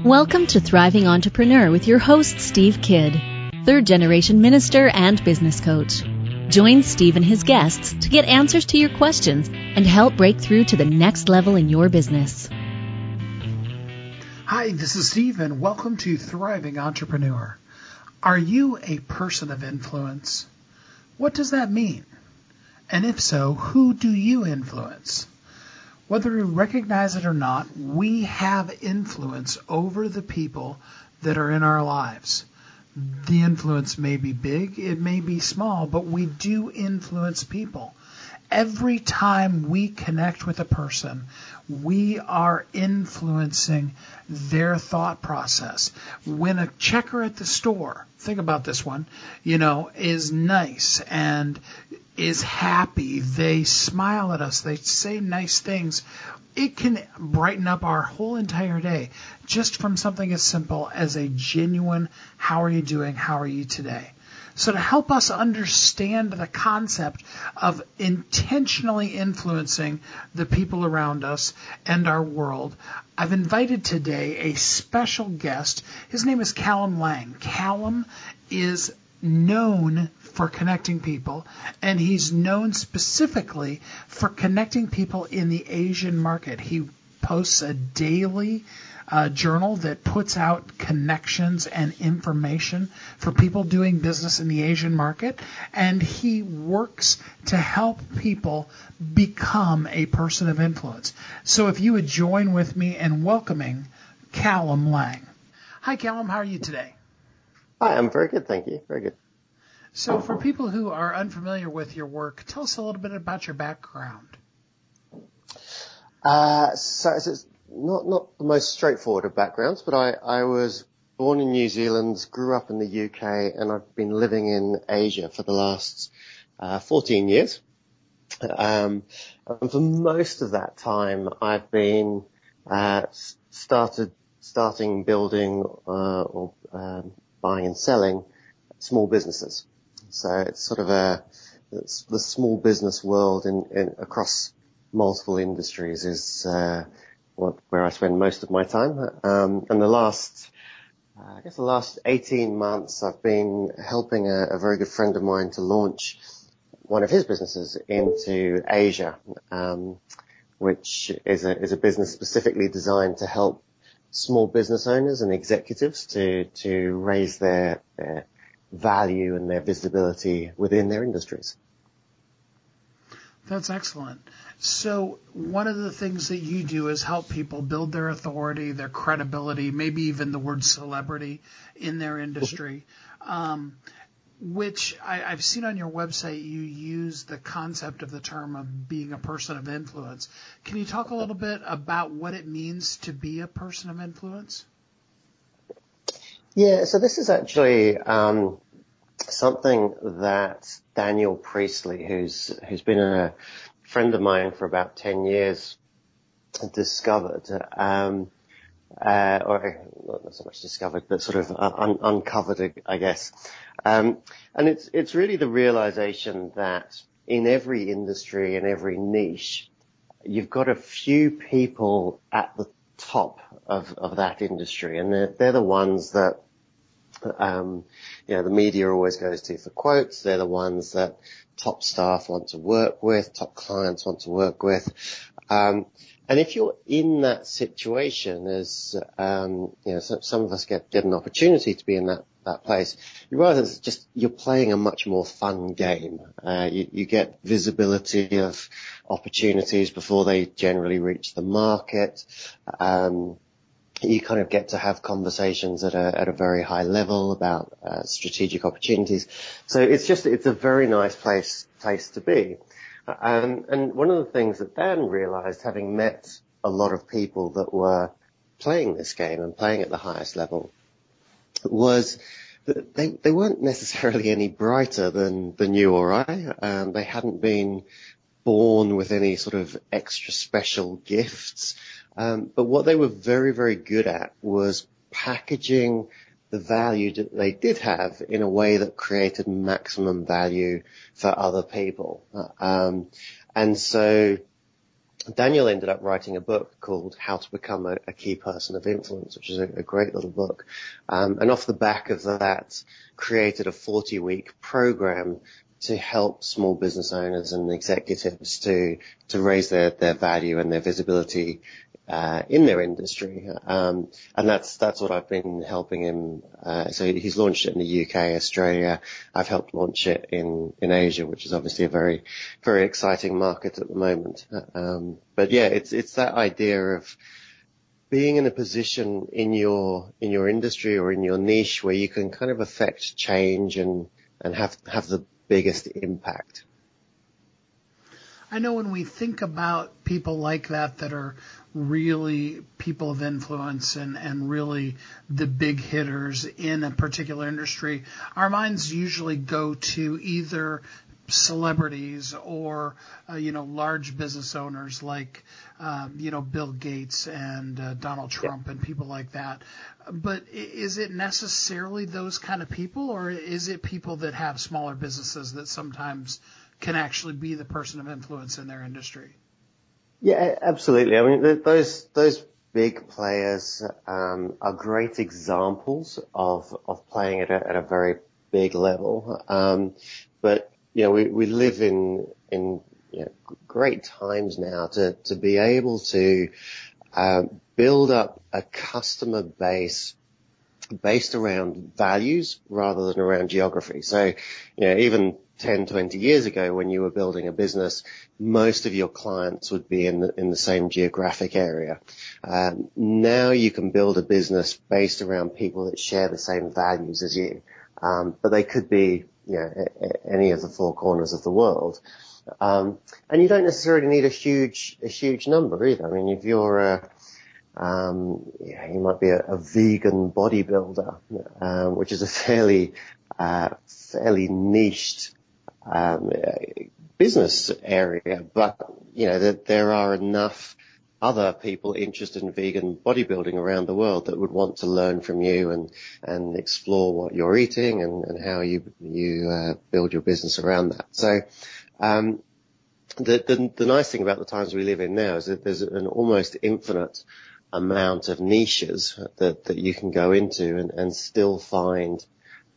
Welcome to Thriving Entrepreneur with your host, Steve Kidd, third-generation minister and business coach. Join Steve and his guests to get answers to your questions and help break through to the next level in your business. Hi, this is Steve, and welcome to Thriving Entrepreneur. Are you a person of influence? What does that mean? And if so, who do you influence? Whether we recognize it or not, we have influence over the people that are in our lives. The influence may be big, it may be small, but we do influence people. Every time we connect with a person, we are influencing their thought process. When a checker at the store, think about this one, is nice and is happy, they smile at us, they say nice things, it can brighten up our whole entire day just from something as simple as a genuine, how are you doing, how are you today? So to help us understand the concept of intentionally influencing the people around us and our world, I've invited today a special guest. His name is Callum Lang. Callum is known for connecting people, and he's known specifically for connecting people in the Asian market. He posts a daily journal that puts out connections and information for people doing business in the Asian market, and he works to help people become a person of influence. So if you would join with me in welcoming Callum Lang. Hi, Callum. How are you today? Hi, I'm very good, thank you. Very good. So for people who are unfamiliar with your work, tell us a little bit about your background. So it's not the most straightforward of backgrounds, but I was born in New Zealand, grew up in the UK, and I've been living in Asia for the last 14 years. And for most of that time, I've been starting building or buying and selling small businesses. So it's sort of it's the small business world in across multiple industries is where I spend most of my time. And the last 18 months, I've been helping a very good friend of mine to launch one of his businesses into Asia, which is a business specifically designed to help small business owners and executives to raise their value and their visibility within their industries. That's excellent. So one of the things that you do is help people build their authority, their credibility, maybe even the word celebrity in their industry, which I've seen on your website you use the concept of the term of being a person of influence. Can you talk a little bit about what it means to be a person of influence? Yeah, so this is actually something that Daniel Priestley, who's been a friend of mine for about 10 years, discovered, or not so much discovered, but sort of uncovered, I guess. And it's really the realization that in every industry and every niche, you've got a few people at the top of that industry, and they're the ones that the media always goes to for quotes. They're the ones that top staff want to work with, top clients want to work with. And if you're in that situation, as some of us get an opportunity to be in that place, you realize you're playing a much more fun game. You get visibility of opportunities before they generally reach the market. You kind of get to have conversations at a very high level about strategic opportunities. So it's a very nice place to be. And one of the things that Dan realized, having met a lot of people that were playing this game and playing at the highest level, was that they weren't necessarily any brighter than you or I. They hadn't been born with any sort of extra special gifts. But what they were very, very good at was packaging the value that they did have in a way that created maximum value for other people. And so Daniel ended up writing a book called How to Become a Key Person of Influence, which is a great little book. And off the back of that, created a 40-week program to help small business owners and executives to raise their value and their visibility in their industry. And that's what I've been helping him. So he's launched it in the UK, Australia. I've helped launch it in Asia, which is obviously a very, very exciting market at the moment. But yeah, it's that idea of being in a position in your industry or in your niche where you can kind of affect change and have the biggest impact. I know when we think about people like that are really people of influence and really the big hitters in a particular industry, our minds usually go to either celebrities or, large business owners like, Bill Gates and Donald Trump and people like that. But is it necessarily those kind of people, or is it people that have smaller businesses that sometimes can actually be the person of influence in their industry? Yeah, absolutely. I mean, those big players are great examples of playing at a very big level. But we live in great times now to be able to build up a customer base based around values rather than around geography. So, even 10, 20 years ago when you were building a business, most of your clients would be in the same geographic area. Now you can build a business based around people that share the same values as you. But they could be, any of the four corners of the world. And you don't necessarily need a huge number either. I mean, if you're you might be a vegan bodybuilder, which is a fairly niched business area, but that there are enough other people interested in vegan bodybuilding around the world that would want to learn from you and explore what you're eating and how you build your business around that. So the nice thing about the times we live in now is that there's an almost infinite amount of niches that you can go into and still find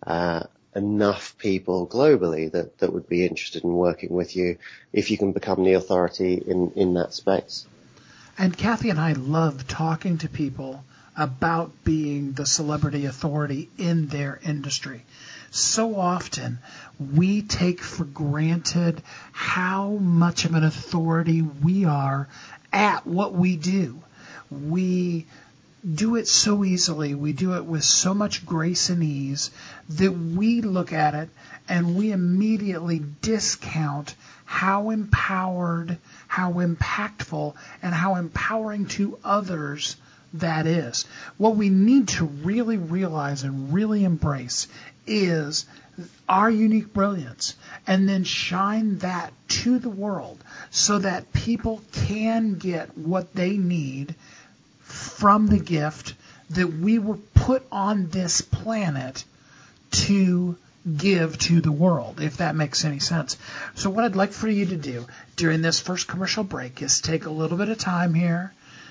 enough people globally that would be interested in working with you if you can become the authority in that space. And Kathy and I love talking to people about being the celebrity authority in their industry. So often we take for granted how much of an authority we are at what we do. We do it so easily. We do it with so much grace and ease that we look at it and we immediately discount how empowered, how impactful, and how empowering to others that is. What we need to really realize and really embrace is our unique brilliance, and then shine that to the world so that people can get what they need from the gift that we were put on this planet to give to the world, if that makes any sense. So what I'd like for you to do during this first commercial break is take a little bit of time here,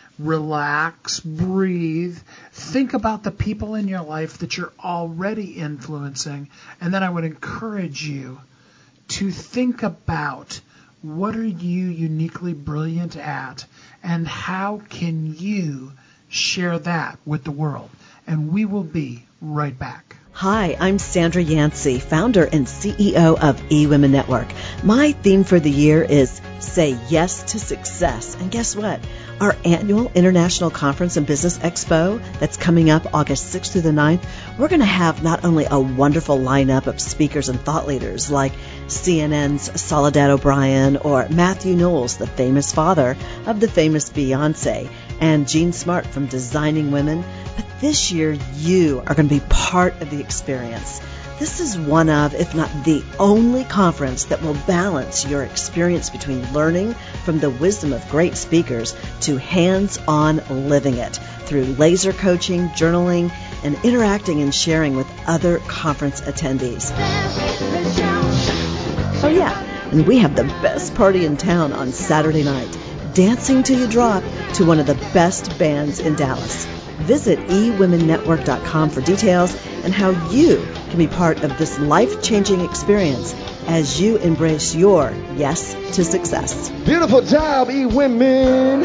relax, breathe, think about the people in your life that you're already influencing, and then I would encourage you to think about what are you uniquely brilliant at and how can you share that with the world. And we will be right back. Hi, I'm Sandra Yancey, founder and CEO of eWomen Network. My theme for the year is Say Yes to Success. And guess what? Our annual International Conference and Business Expo that's coming up August 6th through the 9th, we're going to have not only a wonderful lineup of speakers and thought leaders like CNN's Soledad O'Brien or Matthew Knowles, the famous father of the famous Beyonce, and Jean Smart from Designing Women, but this year you are going to be part of the experience. This is one of, if not the only conference that will balance your experience between learning from the wisdom of great speakers to hands-on living it through laser coaching, journaling, and interacting and sharing with other conference attendees. Oh yeah, and we have the best party in town on Saturday night. dancing till you drop to one of the best bands in Dallas. Visit eWomenNetwork.com for details and how you can be part of this life-changing experience as you embrace your yes to success. Beautiful job, eWomen!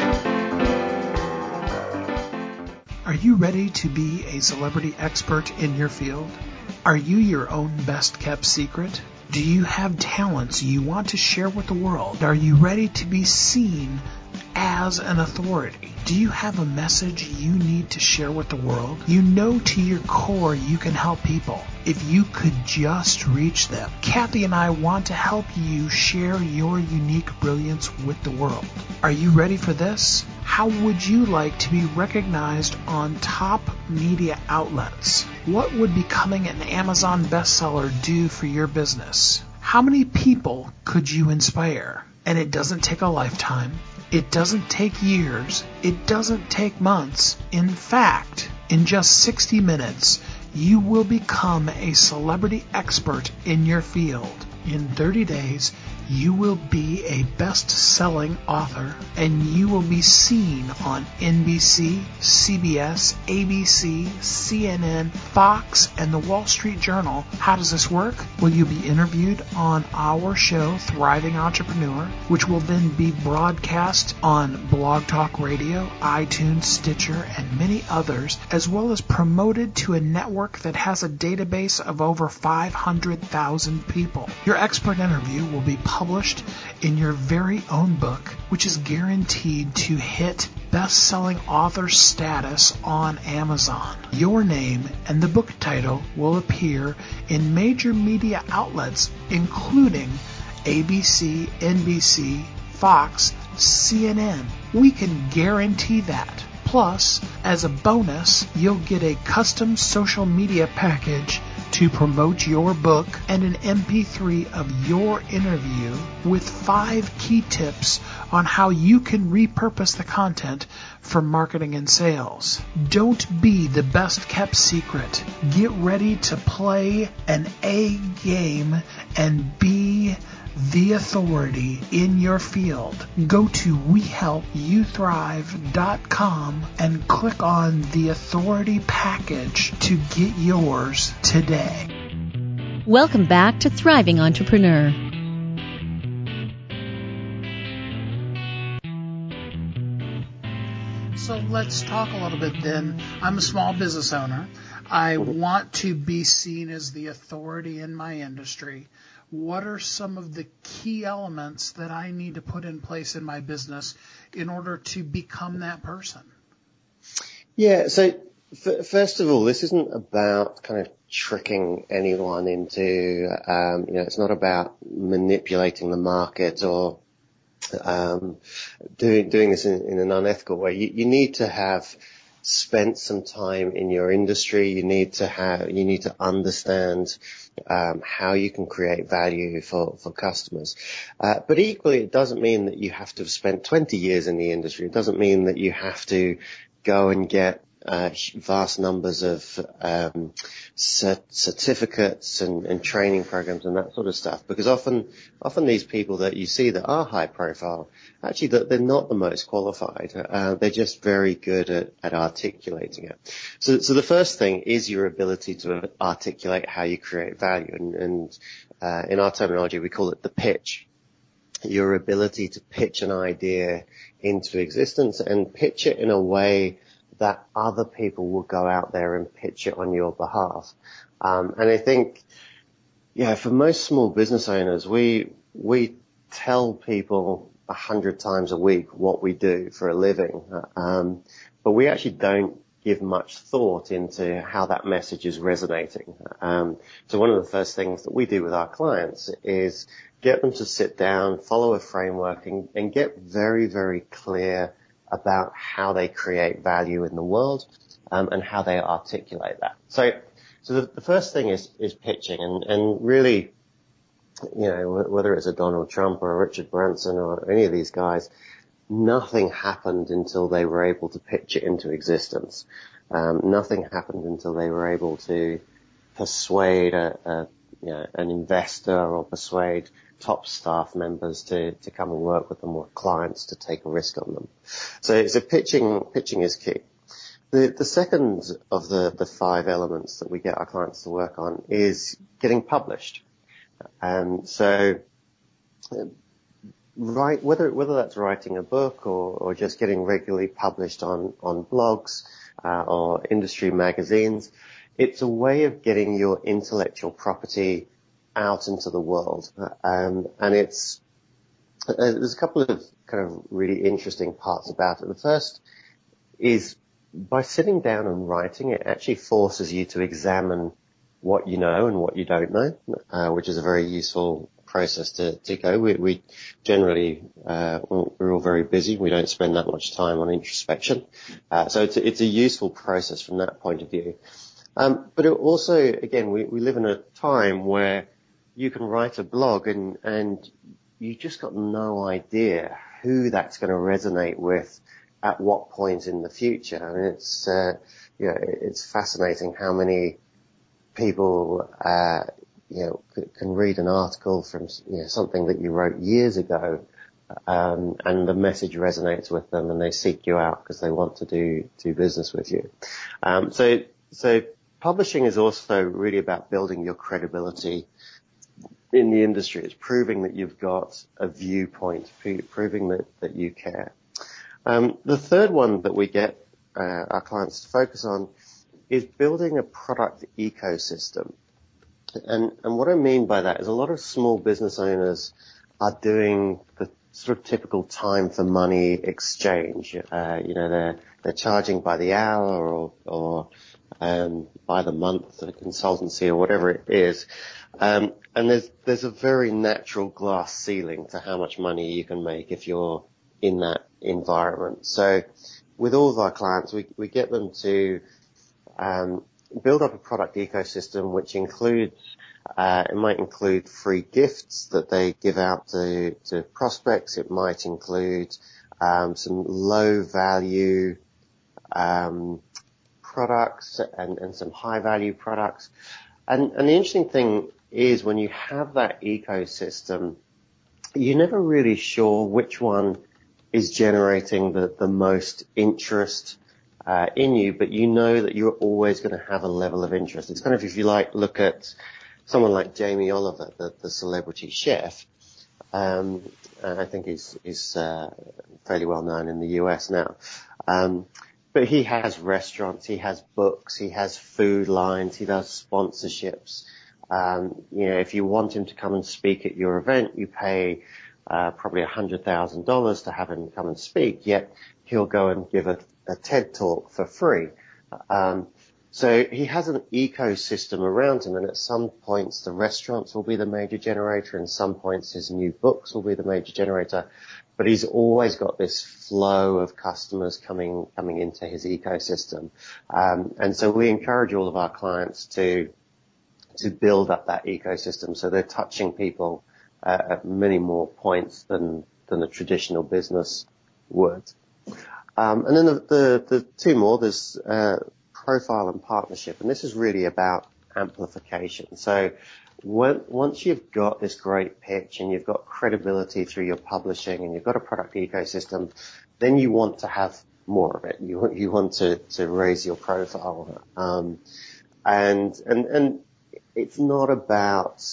Are you ready to be a celebrity expert in your field? Are you your own best-kept secret? Do you have talents you want to share with the world? Are you ready to be seen as an authority? Do you have a message you need to share with the world? You know to your core you can help people if you could just reach them. Kathy and I want to help you share your unique brilliance with the world. Are you ready for this? How would you like to be recognized on top media outlets? What would becoming an Amazon bestseller do for your business? How many people could you inspire? And it doesn't take a lifetime. It doesn't take years. It doesn't take months. In fact, in just 60 minutes, you will become a celebrity expert in your field. In 30 days, you will be a best-selling author, and you will be seen on NBC, CBS, ABC, CNN, Fox, and the Wall Street Journal. How does this work? Well, you'll be interviewed on our show, Thriving Entrepreneur, which will then be broadcast on Blog Talk Radio, iTunes, Stitcher, and many others, as well as promoted to a network that has a database of over 500,000 people. Your expert interview will be published in your very own book, which is guaranteed to hit best-selling author status on Amazon. Your name and the book title will appear in major media outlets, including ABC, NBC, Fox, CNN. We can guarantee that. Plus, as a bonus, you'll get a custom social media package to promote your book and an MP3 of your interview with 5 key tips on how you can repurpose the content for marketing and sales. Don't be the best kept secret. Get ready to play an A game and be the authority in your field. Go to WeHelpYouThrive.com and click on the authority package to get yours today. Welcome back to Thriving Entrepreneur. So let's talk a little bit then. I'm a small business owner. I want to be seen as the authority in my industry. What are some of the key elements that I need to put in place in my business in order to become that person? Yeah, so first of all, this isn't about kind of tricking anyone into, it's not about manipulating the market or doing this in an unethical way. You need to have spent some time in your industry. You need to understand how you can create value for customers. But equally, it doesn't mean that you have to have spent 20 years in the industry. It doesn't mean that you have to go and get vast numbers of certificates and training programs and that sort of stuff, because often these people that you see that are high profile, actually they're not the most qualified. They're just very good at articulating it. So the first thing is your ability to articulate how you create value, and in our terminology we call it the pitch. Your ability to pitch an idea into existence and pitch it in a way that other people will go out there and pitch it on your behalf. And I think, for most small business owners, we tell people 100 times a week what we do for a living. But we actually don't give much thought into how that message is resonating. So one of the first things that we do with our clients is get them to sit down, follow a framework, and get very, very clear about how they create value in the world, and how they articulate that. So the first thing is pitching, and really, whether it's a Donald Trump or a Richard Branson or any of these guys, nothing happened until they were able to pitch it into existence. Nothing happened until they were able to persuade a an investor or persuade top staff members to come and work with them, or clients to take a risk on them. So pitching is key. The second of the 5 elements that we get our clients to work on is getting published. So whether that's writing a book or just getting regularly published on blogs or industry magazines, it's a way of getting your intellectual property out into the world. And there's a couple of kind of really interesting parts about it. The first is by sitting down and writing, it actually forces you to examine what you know and what you don't know, which is a very useful process to go. We generally, we're all very busy. We don't spend that much time on introspection. So it's a useful process from that point of view. But it also, again, we live in a time where you can write a blog and you just got no idea who that's going to resonate with at what point in the future. I mean, it's fascinating how many people, can read an article from, something that you wrote years ago, and the message resonates with them and they seek you out because they want to do business with you. So publishing is also really about building your credibility in the industry. It's proving that you've got a viewpoint, proving that you care. The third one that we get our clients to focus on is building a product ecosystem. And what I mean by that is a lot of small business owners are doing the sort of typical time for money exchange. They're charging by the hour or by the month, the consultancy or whatever it is. And there's a very natural glass ceiling to how much money you can make if you're in that environment. So with all of our clients, we get them to build up a product ecosystem, which includes, it might include free gifts that they give out to prospects. It might include some low value products and some high value products. And the interesting thing is when you have that ecosystem, you're never really sure which one is generating the most interest in you, but you know that you're always going to have a level of interest. It's kind of, if you look at someone like Jamie Oliver, the celebrity chef. I think he's fairly well known in the US now. But he has restaurants, he has books, he has food lines, he does sponsorships. If you want him to come and speak at your event, you pay probably $100,000 to have him come and speak, yet he'll go and give a TED talk for free. So he has an ecosystem around him, and at some points the restaurants will be the major generator, and some points his new books will be the major generator. But he's always got this flow of customers coming into his ecosystem. And so we encourage all of our clients to build up that ecosystem so they're touching people at many more points than a traditional business would. And then the two more, there's profile and partnership, and this is really about amplification. So once you've got this great pitch and you've got credibility through your publishing and you've got a product ecosystem, then you want to have more of it. You want to raise your profile. And it's not about,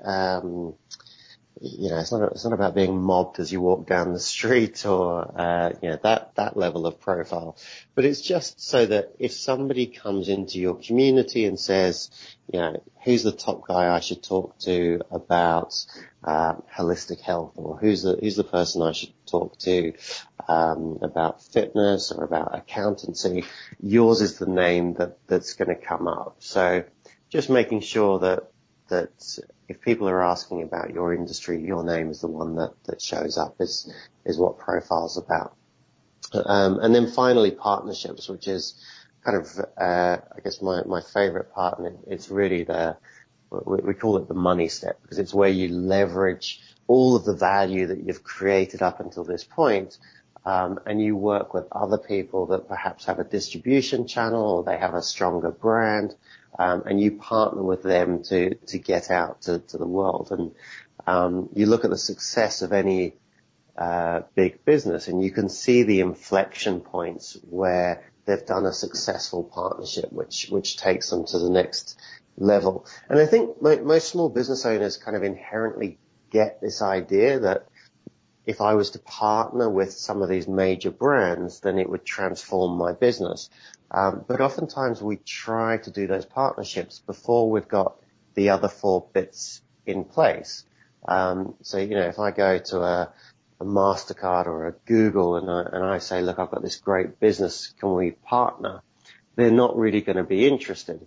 it's not about being mobbed as you walk down the street or, that level of profile. But it's just so that if somebody comes into your community and says, who's the top guy I should talk to about, holistic health, or who's the person I should talk to, about fitness or about accountancy, yours is the name that's going to come up. So just making sure that if people are asking about your industry, your name is the one that shows up is what Profile's about. And then finally partnerships, which is kind of, I guess my favorite part, and it's really we call it the money step, because it's where you leverage all of the value that you've created up until this point, and you work with other people that perhaps have a distribution channel or they have a stronger brand, and you partner with them to get out to the world. And you look at the success of any big business, and you can see the inflection points where they've done a successful partnership, which takes them to the next level. And I think most small business owners kind of inherently get this idea that if I was to partner with some of these major brands, then it would transform my business. But oftentimes we try to do those partnerships before we've got the other 4 bits in place. So, if I go to a MasterCard or a Google and I say, look, I've got this great business, can we partner? They're not really going to be interested.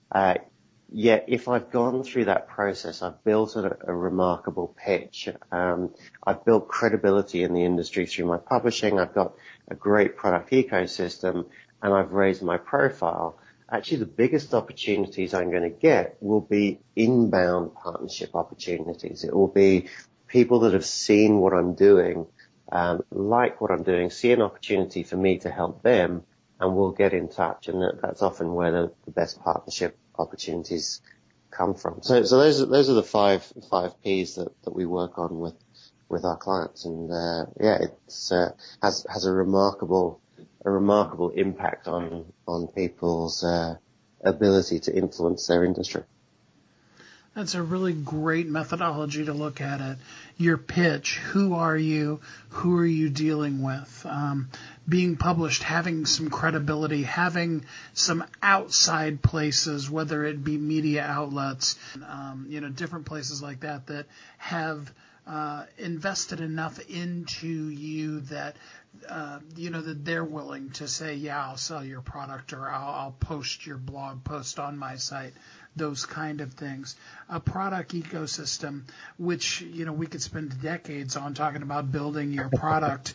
Yet if I've gone through that process, I've built a remarkable pitch. I've built credibility in the industry through my publishing. I've got a great product ecosystem, and I've raised my profile. Actually, the biggest opportunities I'm going to get will be inbound partnership opportunities. It will be people that have seen what I'm doing, like what I'm doing, see an opportunity for me to help them, and we'll get in touch. And that's often where the best partnership opportunities come from. So those are the five P's that we work on with our clients. And it's has a remarkable impact on people's ability to influence their industry. That's a really great methodology to look at it. Your pitch, who are you? Who are you dealing with? Being published, having some credibility, having some outside places, whether it be media outlets, different places like that have invested enough into you that that they're willing to say, yeah, I'll sell your product, or I'll post your blog post on my site. Those kind of things. A product ecosystem, which, we could spend decades on talking about building your product.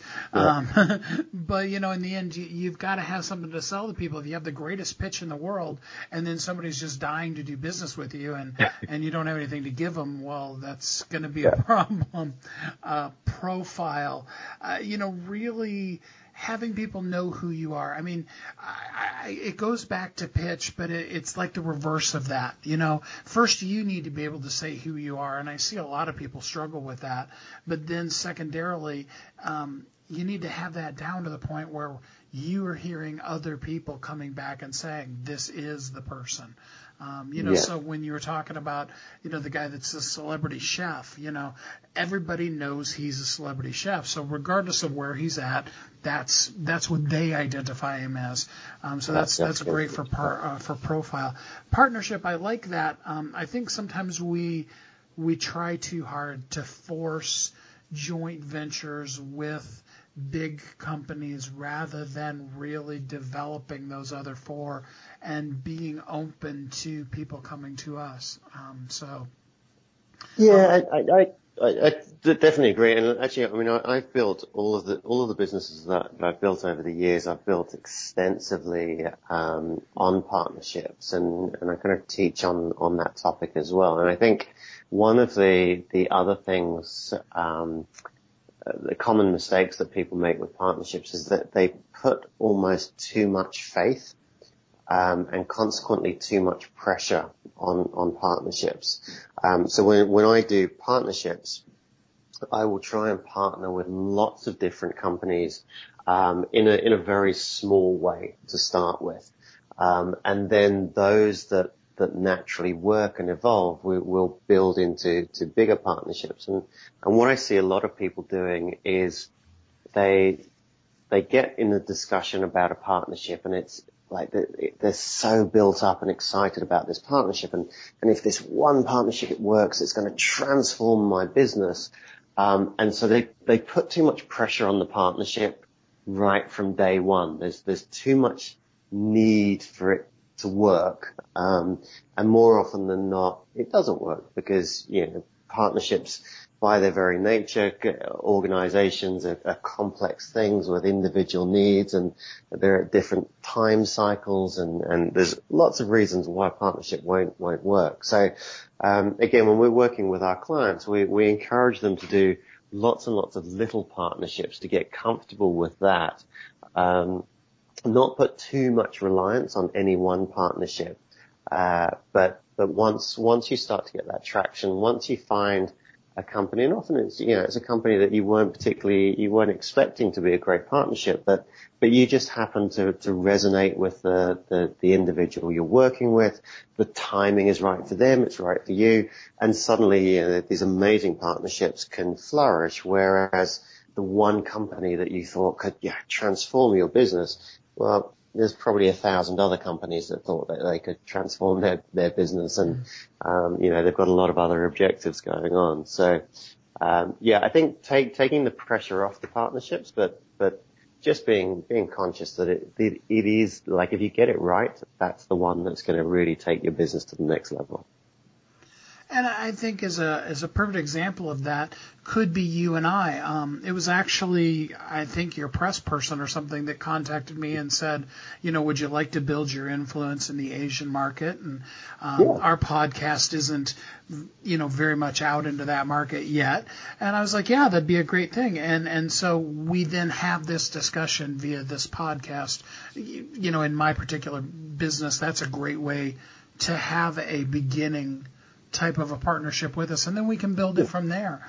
But, in the end, you've got to have something to sell to people. If you have the greatest pitch in the world and then somebody's just dying to do business with you and you don't have anything to give them, well, that's going to be a problem. Profile, really having people know who you are. I mean, it goes back to pitch, but it's like the reverse of that. First you need to be able to say who you are, and I see a lot of people struggle with that. But then secondarily, you need to have that down to the point where you are hearing other people coming back and saying, this is the person. So when you were talking about, the guy that's a celebrity chef, everybody knows he's a celebrity chef. So regardless of where he's at, that's what they identify him as. So that's great for profile. Partnership, I like that. I think sometimes we try too hard to force joint ventures with big companies rather than really developing those other 4 and being open to people coming to us. I definitely agree. And actually, I mean, I've built all of the businesses that I've built over the years. I've built extensively on partnerships, and I kind of teach on that topic as well. And I think one of the other things, the common mistakes that people make with partnerships is that they put almost too much faith and consequently too much pressure on partnerships. So when I do partnerships, I will try and partner with lots of different companies in a very small way to start with. And then those that naturally work and evolve, we'll build into bigger partnerships. And what I see a lot of people doing is they get in a discussion about a partnership, and it's like they're so built up and excited about this partnership. And if this one partnership works, it's going to transform my business. And so they put too much pressure on the partnership right from day one. There's too much need for it to work. And more often than not, it doesn't work because, partnerships by their very nature, organizations are complex things with individual needs, and they're at different time cycles, and there's lots of reasons why a partnership won't work. So, again, when we're working with our clients, we encourage them to do lots and lots of little partnerships to get comfortable with that. Not put too much reliance on any one partnership. But once you start to get that traction, once you find a company, and often it's a company that you weren't expecting to be a great partnership, but you just happen to resonate with the individual you're working with. The timing is right for them, it's right for you, and suddenly these amazing partnerships can flourish. Whereas the one company that you thought could transform your business, well, there's probably 1,000 other companies that thought that they could transform their business, and they've got a lot of other objectives going on. So I think taking the pressure off the partnerships, but just being conscious that it is like, if you get it right, that's the one that's going to really take your business to the next level. And I think as a perfect example of that could be you and I. It was actually, I think, your press person or something that contacted me and said, would you like to build your influence in the Asian market? And our podcast isn't, very much out into that market yet. And I was like, yeah, that'd be a great thing. And so we then have this discussion via this podcast. In my particular business, that's a great way to have a beginning type of a partnership with us, and then we can build it from there.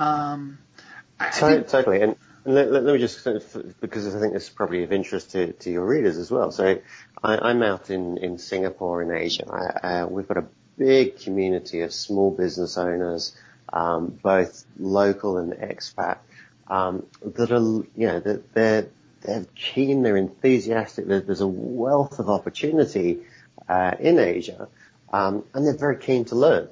Totally. And let me just, because I think this is probably of interest to your readers as well. So I'm out in Singapore in Asia. We've got a big community of small business owners, both local and expat, that are, they're keen, they're enthusiastic. There's a wealth of opportunity in Asia. And they're very keen to learn.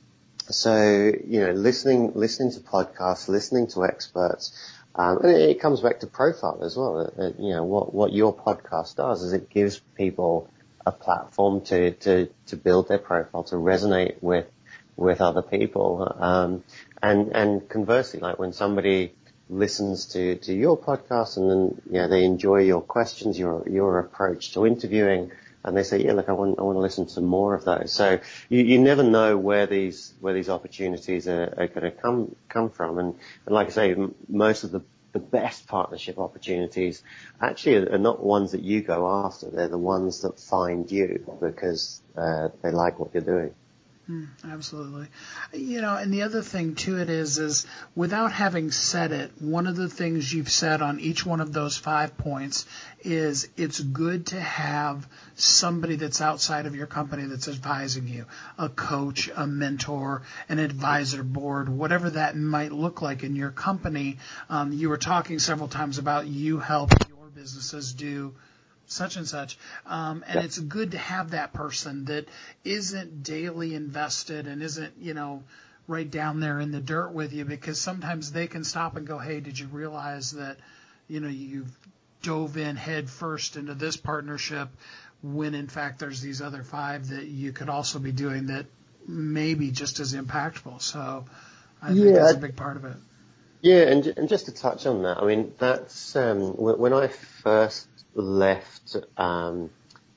So, listening to podcasts, listening to experts, and it comes back to profile as well. What your podcast does is it gives people a platform to build their profile, to resonate with other people. And conversely, like when somebody listens to your podcast and then, they enjoy your questions, your approach to interviewing, and they say, I want to listen to more of those. So you never know where these opportunities are going to come from. And like I say, most of the best partnership opportunities actually are not ones that you go after. They're the ones that find you because they like what you're doing. Absolutely. And the other thing to it is without having said it, one of the things you've said on each one of those 5 points is it's good to have somebody that's outside of your company that's advising you, a coach, a mentor, an advisor board, whatever that might look like in your company. You were talking several times about you help your businesses do such and such. And it's good to have that person that isn't daily invested and isn't, right down there in the dirt with you, because sometimes they can stop and go, hey, did you realize that, you've dove in head first into this partnership when in fact there's these other 5 that you could also be doing that may be just as impactful. So I think that's a big part of it. Yeah. And just to touch on that, I mean, that's, when I first left the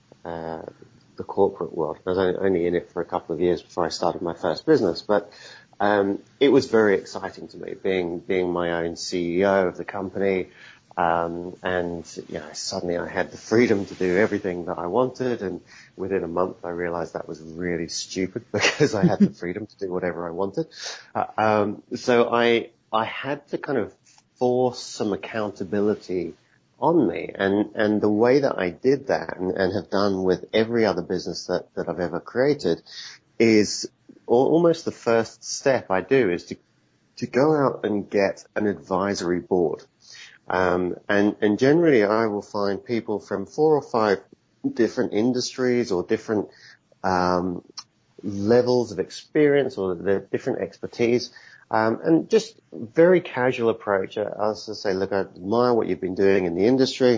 corporate world. I was only in it for a couple of years before I started my first business, but it was very exciting to me, being my own CEO of the company, and suddenly I had the freedom to do everything that I wanted, and within a month I realized that was really stupid because I had the freedom to do whatever I wanted. So I had to kind of force some accountability on me. And the way that I did that and have done with every other business that I've ever created is almost the first step I do is to go out and get an advisory board. And generally I will find people from 4 or 5 different industries or different, levels of experience or the different expertise. And just very casual approach. I'll just say, look, I admire what you've been doing in the industry.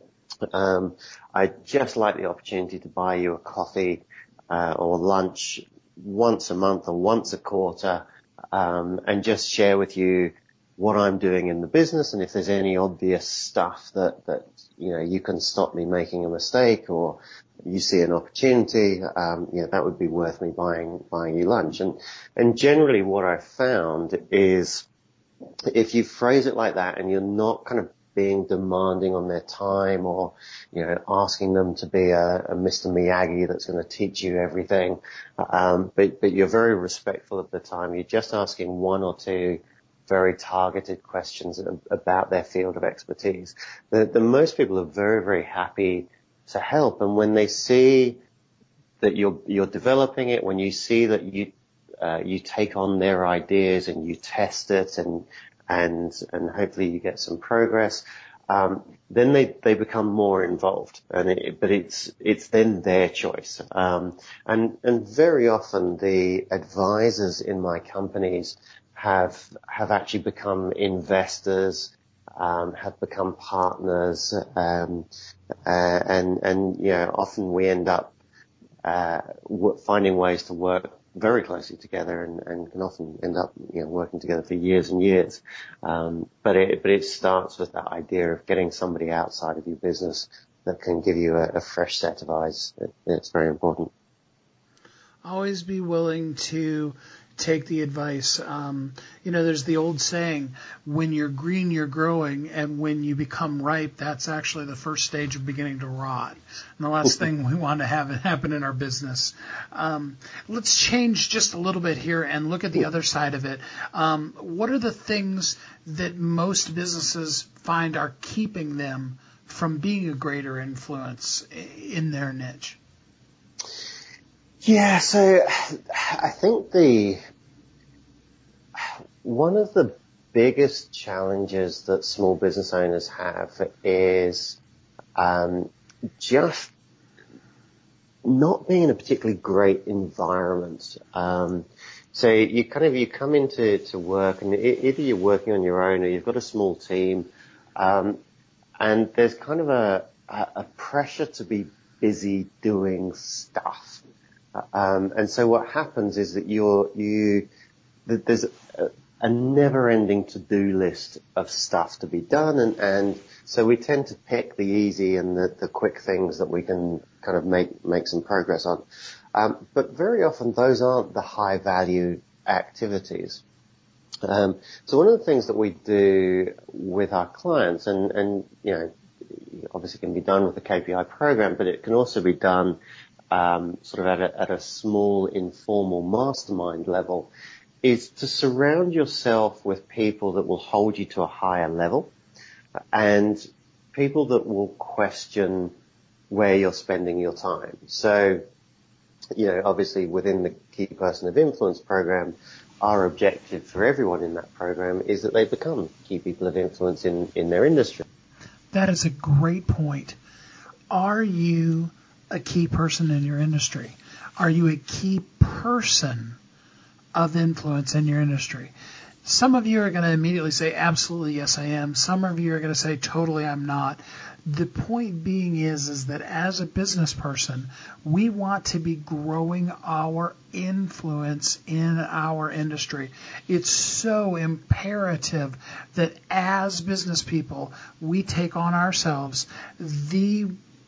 I'd just like the opportunity to buy you a coffee, or lunch once a month or once a quarter, and just share with you what I'm doing in the business. And if there's any obvious stuff that you can stop me making a mistake, or you see an opportunity, that would be worth me buying you lunch. And generally what I've found is if you phrase it like that and you're not kind of being demanding on their time, or, asking them to be a Mr. Miyagi that's going to teach you everything. But you're very respectful of the time. You're just asking one or two very targeted questions about their field of expertise. The most people are very, very happy to help. And when they see that you're developing it, when you see that you take on their ideas and you test it and hopefully you get some progress, then they become more involved. But it's then their choice. And very often the advisors in my companies have actually become investors, have become partners, and often we end up finding ways to work very closely together, and can often end up working together for years and years. But it starts with that idea of getting somebody outside of your business that can give you a fresh set of eyes. It's very important. Always be willing to take the advice. There's the old saying, when you're green, you're growing, and when you become ripe, that's actually the first stage of beginning to rot. And the last thing we want to have happen in our business. Let's change just a little bit here and look at the other side of it. What are the things that most businesses find are keeping them from being a greater influence in their niche? Yeah, so I think one of the biggest challenges that small business owners have is just not being in a particularly great environment. So you come into work, and either you're working on your own or you've got a small team, and there's kind of a pressure to be busy doing stuff. And so what happens is that there's a never-ending to-do list of stuff to be done, and so we tend to pick the easy and the quick things that we can kind of make some progress on. But very often those aren't the high-value activities. So one of the things that we do with our clients, and obviously can be done with the KPI program, but it can also be done sort of at a small informal mastermind level, is to surround yourself with people that will hold you to a higher level, and people that will question where you're spending your time. So, obviously within the Key Person of Influence program, our objective for everyone in that program is that they become key people of influence in their industry. That is a great point. Are you a key person in your industry? Are you a key person of influence in your industry? Some of you are going to immediately say, absolutely, yes, I am. Some of you are going to say, totally, I'm not. The point being is that as a business person, we want to be growing our influence in our industry. It's so imperative that as business people, we take on ourselves the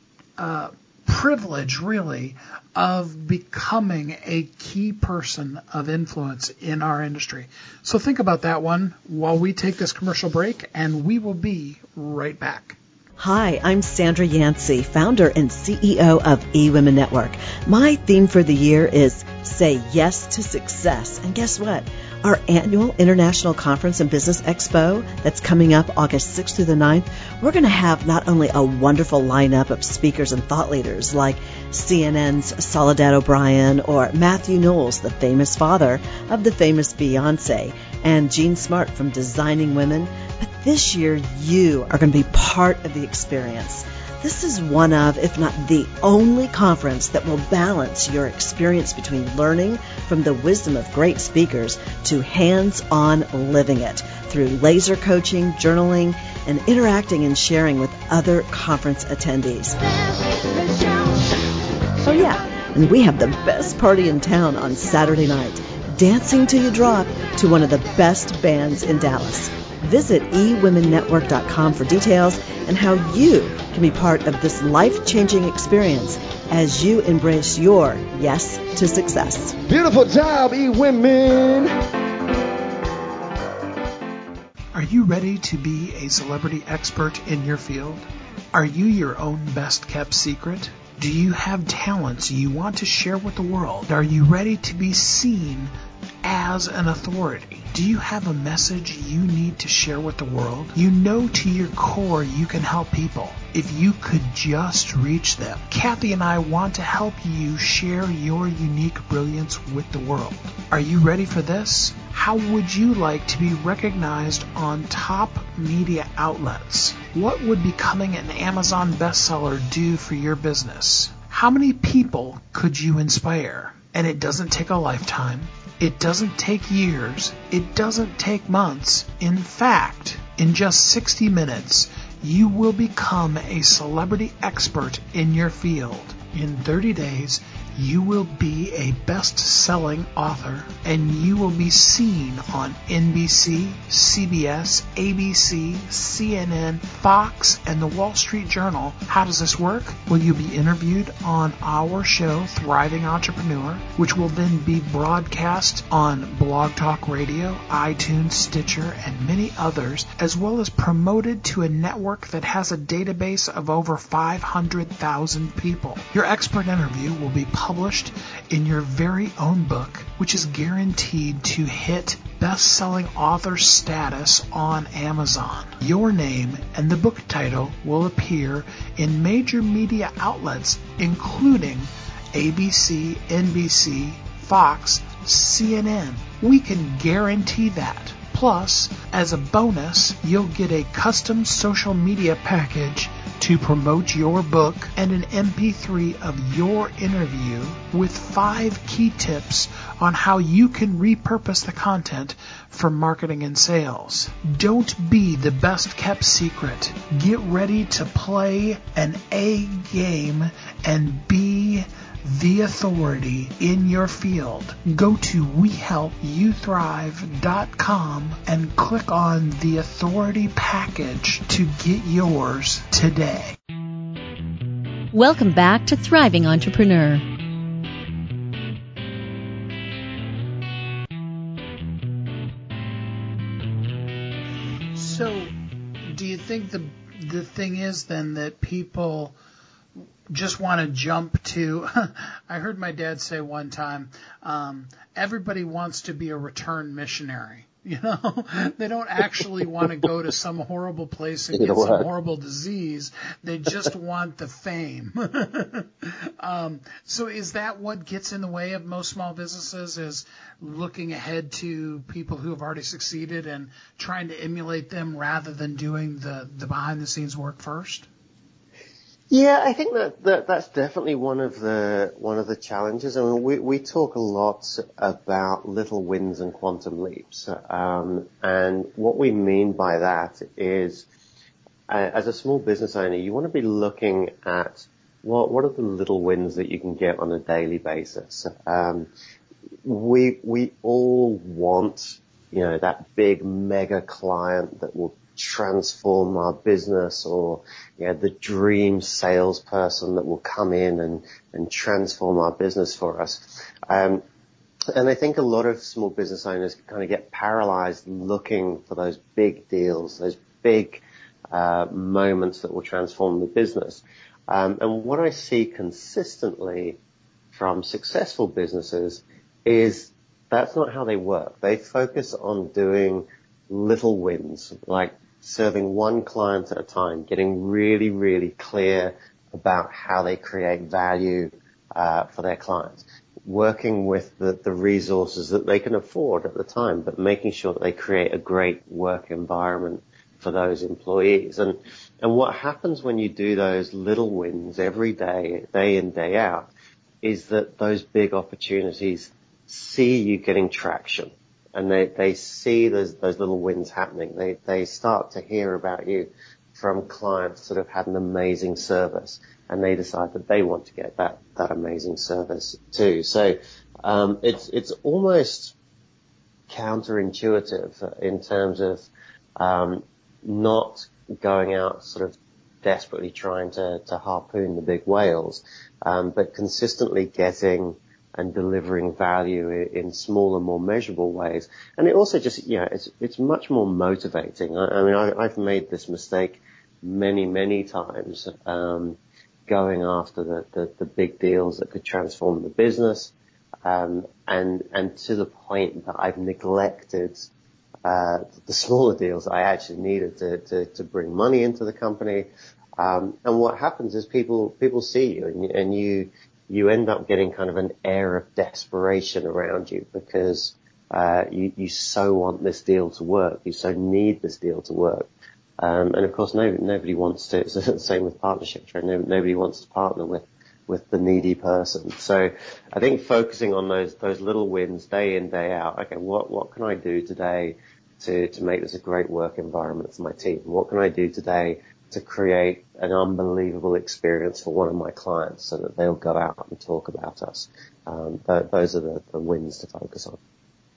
privilege, really, of becoming a key person of influence in our industry. So think about that one while we take this commercial break, and we will be right back. Hi, I'm Sandra Yancey, founder and CEO of eWomen Network. My theme for the year is Say Yes to Success. And guess what? Our annual International Conference and Business Expo that's coming up August 6th through the 9th, we're going to have not only a wonderful lineup of speakers and thought leaders like CNN's Soledad O'Brien or Matthew Knowles, the famous father of the famous Beyonce, and Jean Smart from Designing Women, but this year you are going to be part of the experience. This is one of, if not the only conference that will balance your experience between learning from the wisdom of great speakers to hands-on living it through laser coaching, journaling, and interacting and sharing with other conference attendees. Oh yeah, and we have the best party in town on Saturday night, dancing till you drop to one of the best bands in Dallas. Visit eWomenNetwork.com for details and how you can be part of this life-changing experience as you embrace your yes to success. Beautiful job, eWomen. Are you ready to be a celebrity expert in your field? Are you your own best-kept secret? Do you have talents you want to share with the world? Are you ready to be seen as an authority? Do you have a message you need to share with the world? You know to your core you can help people if you could just reach them. Kathy and I want to help you share your unique brilliance with the world. Are you ready for this? How would you like to be recognized on top media outlets? What would becoming an Amazon bestseller do for your business? How many people could you inspire? And it doesn't take a lifetime. It doesn't take years. It doesn't take months. In fact, in just 60 minutes, you will become a celebrity expert in your field. In 30 days, you will be a best-selling author, and you will be seen on NBC, CBS, ABC, CNN, Fox, and the Wall Street Journal. How does this work? Well, you'll be interviewed on our show, Thriving Entrepreneur, which will then be broadcast on Blog Talk Radio, iTunes, Stitcher, and many others, as well as promoted to a network that has a database of over 500,000 people. Your expert interview will be published in your very own book, which is guaranteed to hit best-selling author status on Amazon. Your name and the book title will appear in major media outlets, including ABC, NBC, Fox, CNN. We can guarantee that. Plus, as a bonus, you'll get a custom social media package to promote your book and an MP3 of your interview with 5 key tips on how you can repurpose the content for marketing and sales. Don't be the best-kept secret. Get ready to play an A game and be the authority in your field. Go to WeHelpYouThrive.com and click on the authority package to get yours today. Welcome back to Thriving Entrepreneur. So, do you think the thing is then that people just want to jump to, I heard my dad say one time, everybody wants to be a return missionary. You know, they don't actually want to go to some horrible place and get some horrible disease. They just want the fame. So is that what gets in the way of most small businesses, is looking ahead to people who have already succeeded and trying to emulate them rather than doing the behind-the-scenes work first? Yeah, I think that's definitely one of the challenges. I mean, we talk a lot about little wins and quantum leaps, and what we mean by that is, as a small business owner, you want to be looking at what are the little wins that you can get on a daily basis. We all want, that big mega client that will transform our business, or the dream salesperson that will come in and transform our business for us. And I think a lot of small business owners kind of get paralyzed looking for those big deals, those big moments that will transform the business. And what I see consistently from successful businesses is that's not how they work. They focus on doing little wins, like serving one client at a time, getting really, really clear about how they create value for their clients, working with the resources that they can afford at the time, but making sure that they create a great work environment for those employees. And what happens when you do those little wins every day, day in, day out, is that those big opportunities see you getting traction. And they see those little wins happening. They start to hear about you from clients that have had an amazing service, and they decide that they want to get that amazing service too. So, it's almost counterintuitive in terms of, not going out sort of desperately trying to harpoon the big whales, but consistently getting and delivering value in smaller, more measurable ways. And it also just, it's much more motivating. I've made this mistake many times, going after the big deals that could transform the business, and to the point that I've neglected the smaller deals I actually needed to bring money into the company. And what happens is people see you, and you end up getting kind of an air of desperation around you, because you so want this deal to work, you so need this deal to work. And of course, nobody wants to. It's the same with partnerships, right? Nobody wants to partner with the needy person. So I think focusing on those little wins day in, day out. Okay, what can I do today to make this a great work environment for my team? What can I do today to create an unbelievable experience for one of my clients so that they'll go out and talk about us? Those are the wins to focus on.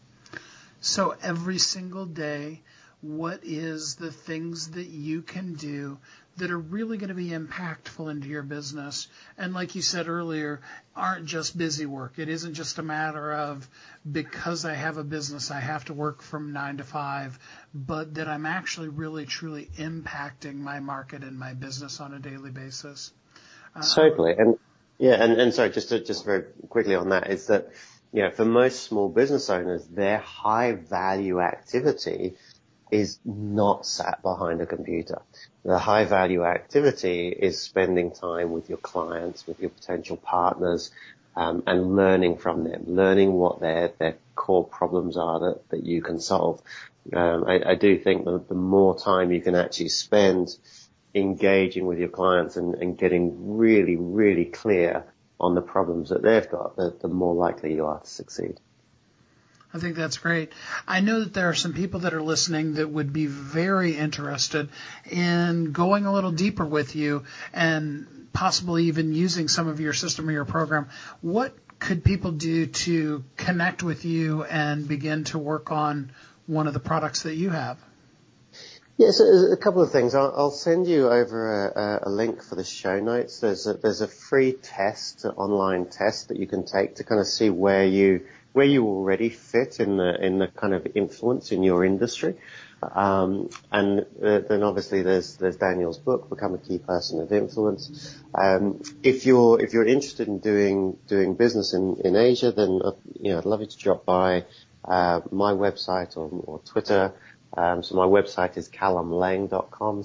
So every single day, what is the things that you can do that are really going to be impactful into your business? And like you said earlier, aren't just busy work. It isn't just a matter of, because I have a business, I have to work from 9 to 5, but that I'm actually really, truly impacting my market and my business on a daily basis. Totally. And sorry, just very quickly on that, is that, for most small business owners, their high value activity is not sat behind a computer. The high value activity is spending time with your clients, with your potential partners, and learning from them, learning what their core problems are that you can solve. I do think that the more time you can actually spend engaging with your clients and getting really, really clear on the problems that they've got, the more likely you are to succeed. I think that's great. I know that there are some people that are listening that would be very interested in going a little deeper with you and possibly even using some of your system or your program. What could people do to connect with you and begin to work on one of the products that you have? Yes, a couple of things. I'll send you over a link for the show notes. There's a free online test that you can take to kind of see where you already fit in the kind of influence in your industry. And then obviously there's Daniel's book, Become a Key Person of Influence. If you're interested in doing business in Asia, then I'd love you to drop by my website or Twitter. So my website is callumlaing.com,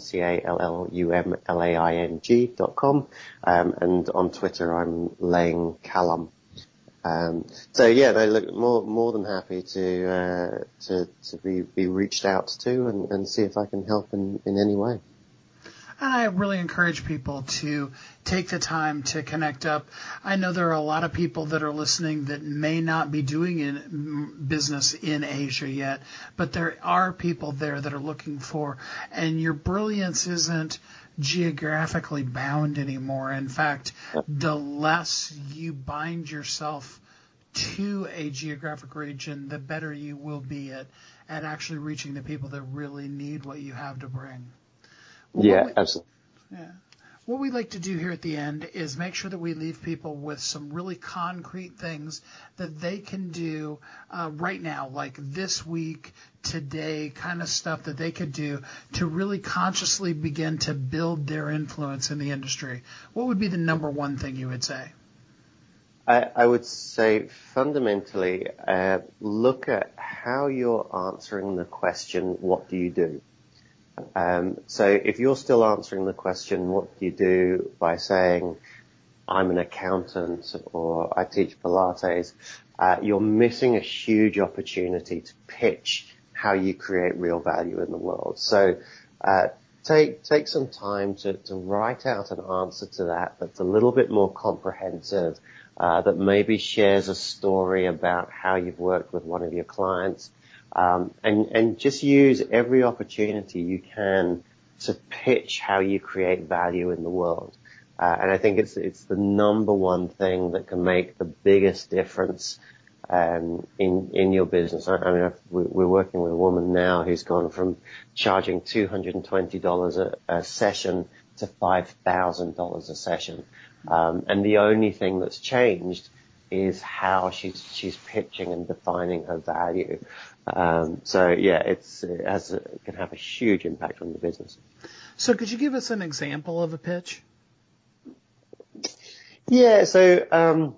CALLUMLAING.com, and on Twitter I'm Laing Callum. They look more than happy to be reached out to and see if I can help in any way. And I really encourage people to take the time to connect up. I know there are a lot of people that are listening that may not be doing business in Asia yet, but there are people there that are looking for, and your brilliance isn't geographically bound anymore. In fact, the less you bind yourself to a geographic region, the better you will be at actually reaching the people that really need what you have to bring. Well, absolutely. Yeah. What we like to do here at the end is make sure that we leave people with some really concrete things that they can do right now, like this week, today, kind of stuff that they could do to really consciously begin to build their influence in the industry. What would be the number one thing you would say? I would say fundamentally, look at how you're answering the question, what do you do? So if you're still answering the question, what do you do, by saying, I'm an accountant or I teach Pilates, you're missing a huge opportunity to pitch how you create real value in the world. So take some time to write out an answer to that's a little bit more comprehensive, that maybe shares a story about how you've worked with one of your clients. And just use every opportunity you can to pitch how you create value in the world. And I think it's the number one thing that can make the biggest difference, in your business. We're working with a woman now who's gone from charging $220 a session to $5,000 a session. And the only thing that's changed is how she's pitching and defining her value. So yeah, it can have a huge impact on the business. So could you give us an example of a pitch? Yeah, so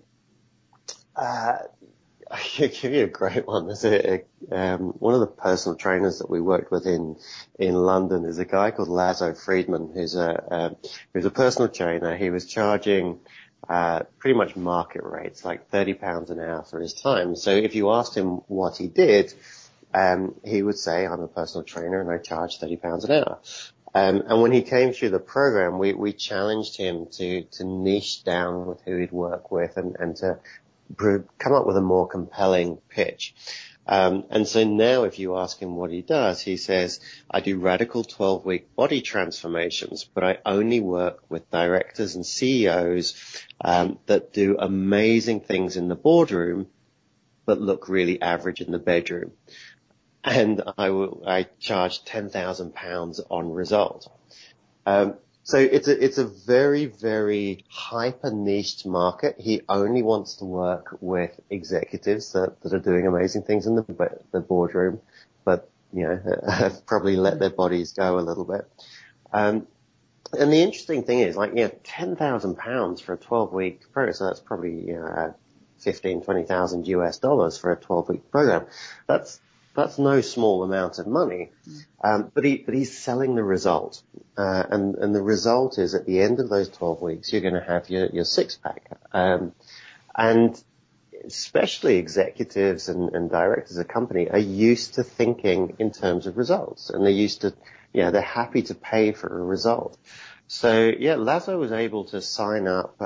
I can give you a great one. There's one of the personal trainers that we worked with in London is a guy called Lazo Friedman, who's a personal trainer. He was charging pretty much market rates, like £30 an hour for his time. So if you asked him what he did, he would say, I'm a personal trainer and I charge £30 an hour. And when he came through the program, we challenged him to niche down with who he'd work with and to come up with a more compelling pitch. And so now if you ask him what he does, he says, I do radical 12-week body transformations, but I only work with directors and CEOs that do amazing things in the boardroom, but look really average in the bedroom. And I charge £10,000 on result. So it's a very, very hyper-niched market. He only wants to work with executives that are doing amazing things in the boardroom, but, have probably let their bodies go a little bit. And the interesting thing is, £10,000 for a 12-week program, so that's probably, $15,000-$20,000 US for a 12-week program. That's no small amount of money. But he's selling the result. And the result is at the end of those 12 weeks, you're going to have your six pack. And especially executives and directors of a company are used to thinking in terms of results. And they're used to, they're happy to pay for a result. So yeah, Lazo was able to sign up,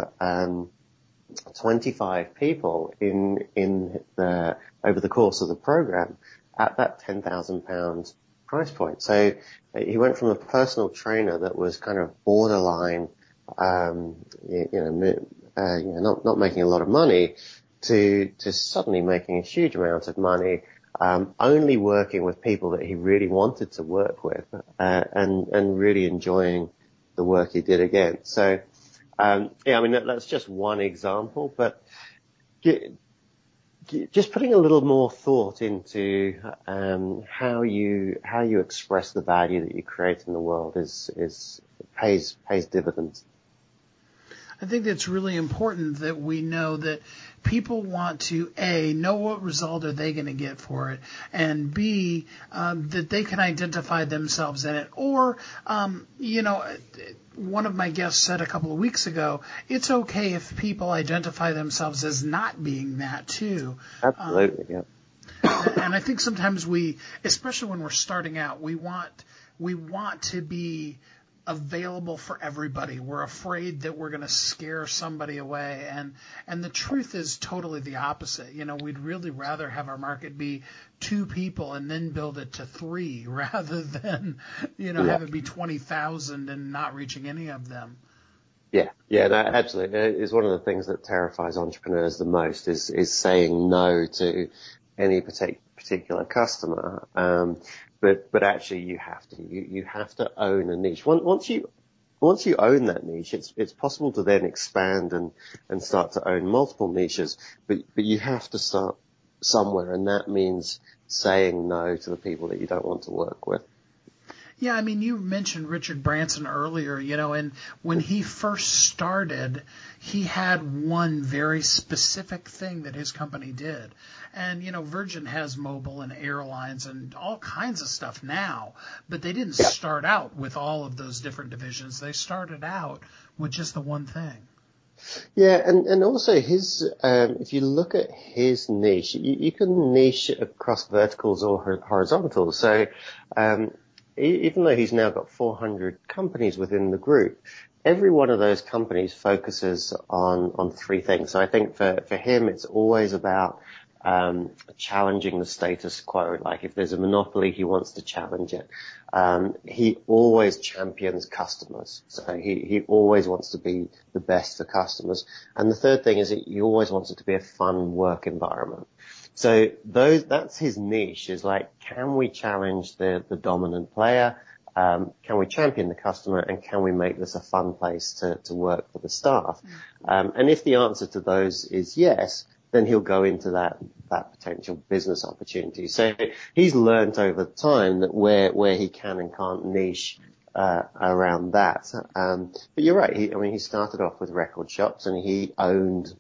25 people over the course of the program at that £10,000 price point. So he went from a personal trainer that was kind of borderline, not making a lot of money to suddenly making a huge amount of money, only working with people that he really wanted to work with, and really enjoying the work he did again. So, that's just one example, but just putting a little more thought into how you express the value that you create in the world pays dividends. I think that's really important that we know that people want to, A, know what result are they going to get for it, and B, that they can identify themselves in it. Or, one of my guests said a couple of weeks ago, it's okay if people identify themselves as not being that too. Absolutely, yeah. And I think sometimes especially when we're starting out, we want to be available for everybody. We're afraid that we're going to scare somebody away, and the truth is totally the opposite. We'd really rather have our market be 2 people and then build it to 3 rather than have it be 20,000 and not reaching any of them. Yeah, no, absolutely. It's one of the things that terrifies entrepreneurs the most is saying no to any particular customer. But actually you have to own a niche. Once you own that niche, it's possible to then expand and start to own multiple niches, but you have to start somewhere, and that means saying no to the people that you don't want to work with. Yeah, you mentioned Richard Branson earlier, and when he first started, he had one very specific thing that his company did. And, Virgin has mobile and airlines and all kinds of stuff now, but they didn't start out with all of those different divisions. They started out with just the one thing. Yeah, and also his, if you look at his niche, you can niche across verticals or horizontals. So, even though he's now got 400 companies within the group, every one of those companies focuses on 3 things. So I think for him, it's always about challenging the status quo. Like if there's a monopoly, he wants to challenge it. He always champions customers. So he always wants to be the best for customers. And the third thing is that he always wants it to be a fun work environment. So that's his niche, is like, can we challenge the dominant player? Can we champion the customer, and can we make this a fun place to work for the staff? And if the answer to those is yes, then he'll go into that potential business opportunity. So he's learned over time that where he can and can't niche around that. But you're right. He started off with record shops, and he owned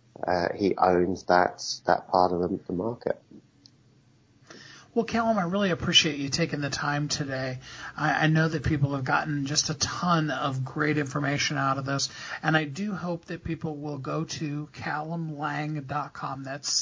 that part of the market. Well, Callum, I really appreciate you taking the time today. I know that people have gotten just a ton of great information out of this, and I do hope that people will go to CallumLang.com. That's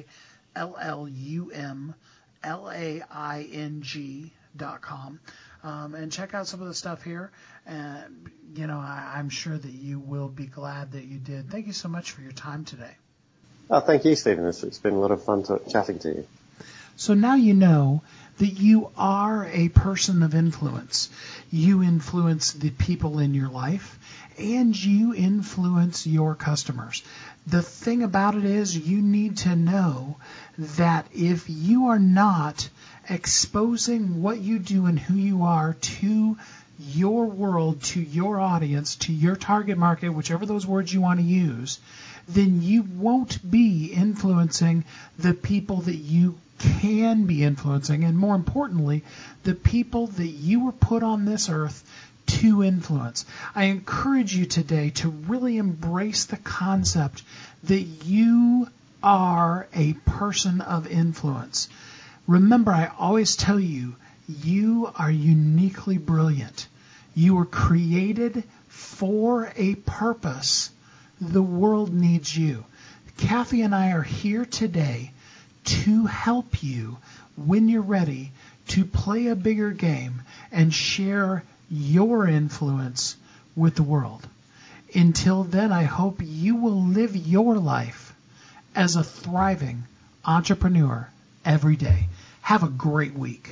CallumLang.com. And check out some of the stuff here. And, I'm sure that you will be glad that you did. Thank you so much for your time today. Oh, thank you, Stephen. It's been a lot of fun chatting to you. So now you know that you are a person of influence. You influence the people in your life, and you influence your customers. The thing about it is you need to know that if you are not exposing what you do and who you are to your world, to your audience, to your target market, whichever those words you want to use, then you won't be influencing the people that you can be influencing, and more importantly, the people that you were put on this earth to influence. I encourage you today to really embrace the concept that you are a person of influence. Remember, I always tell you, you are uniquely brilliant. You were created for a purpose. The world needs you. Kathy and I are here today to help you when you're ready to play a bigger game and share your influence with the world. Until then, I hope you will live your life as a thriving entrepreneur every day. Have a great week.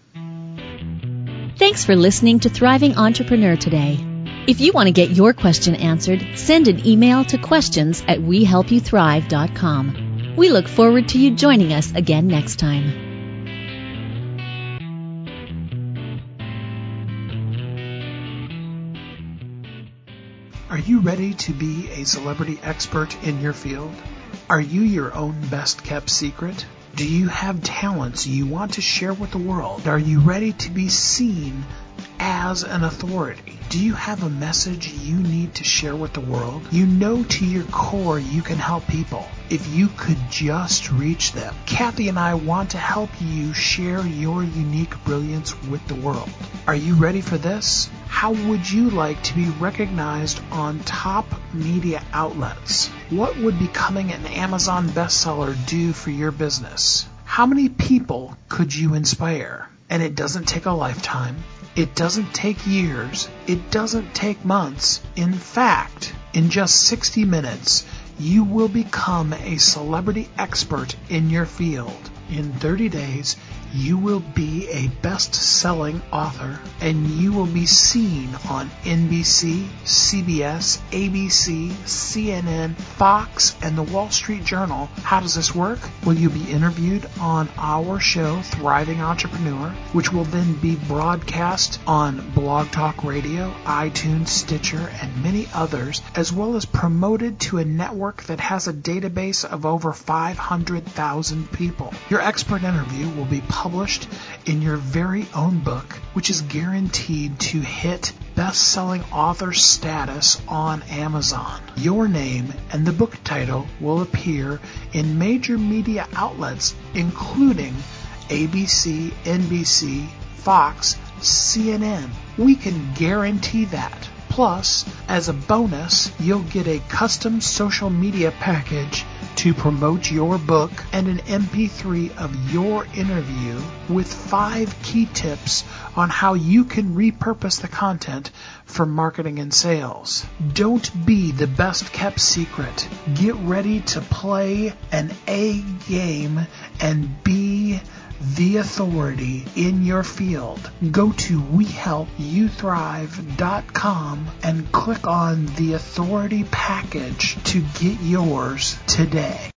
Thanks for listening to Thriving Entrepreneur today. If you want to get your question answered, send an email to questions@wehelpyouthrive.com. We look forward to you joining us again next time. Are you ready to be a celebrity expert in your field? Are you your own best-kept secret? Do you have talents you want to share with the world? Are you ready to be seen as an authority? Do you have a message you need to share with the world? You know to your core you can help people if you could just reach them. Kathy and I want to help you share your unique brilliance with the world. Are you ready for this? How would you like to be recognized on top media outlets? What would becoming an Amazon bestseller do for your business? How many people could you inspire? And it doesn't take a lifetime. It doesn't take years. It doesn't take months. In fact, in just 60 minutes, you will become a celebrity expert in your field. In 30 days, you will be a best-selling author, and you will be seen on NBC, CBS, ABC, CNN, Fox, and the Wall Street Journal. How does this work? Well, you'll be interviewed on our show, Thriving Entrepreneur, which will then be broadcast on Blog Talk Radio, iTunes, Stitcher, and many others, as well as promoted to a network that has a database of over 500,000 people. Your expert interview will be published in your very own book, which is guaranteed to hit best-selling author status on Amazon. Your name and the book title will appear in major media outlets, including ABC, NBC, Fox, CNN. We can guarantee that. Plus, as a bonus, you'll get a custom social media package to promote your book and an MP3 of your interview with 5 key tips on how you can repurpose the content for marketing and sales. Don't be the best-kept secret. Get ready to play an A game and be the authority in your field. Go to wehelpyouthrive.com and click on the authority package to get yours today.